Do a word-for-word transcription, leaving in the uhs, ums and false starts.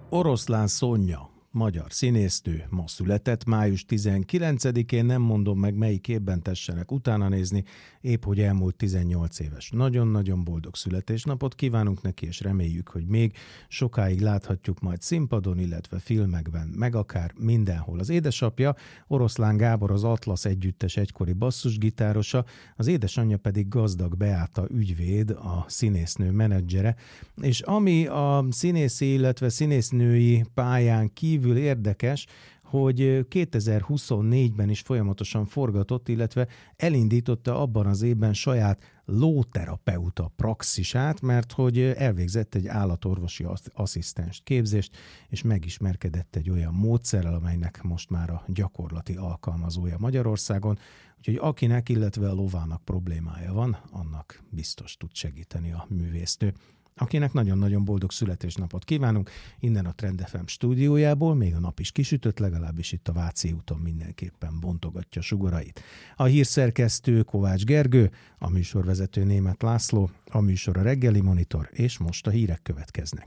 Oroszlán Szonya, magyar színésznő, ma született május tizenkilencedikén, nem mondom meg melyik évben, tessenek utána nézni, épp hogy elmúlt tizennyolc éves. Nagyon-nagyon boldog születésnapot kívánunk neki, és reméljük, hogy még sokáig láthatjuk majd színpadon, illetve filmekben, meg akár mindenhol. Az édesapja, Oroszlán Gábor, az Atlasz együttes egykori basszusgitárosa, az édesanyja pedig Gazdag Beáta ügyvéd, a színésznő menedzsere, és ami a színészi, illetve színésznői pályán kívül érdekes, hogy kétezer-huszonnégyben is folyamatosan forgatott, illetve elindította abban az évben saját lóterapeuta praxisát, mert hogy elvégzett egy állatorvosi asszisztens képzést, és megismerkedett egy olyan módszerrel, amelynek most már a gyakorlati alkalmazója Magyarországon. Úgyhogy akinek, illetve a lovának problémája van, annak biztos tud segíteni a művésznő. Akinek nagyon-nagyon boldog születésnapot kívánunk, innen a Trend ef em stúdiójából, még a nap is kisütött, legalábbis itt a Váci úton mindenképpen bontogatja sugarait. A hírszerkesztő Kovács Gergő, a műsorvezető Németh László, a műsor a Reggeli Monitor, és most a hírek következnek.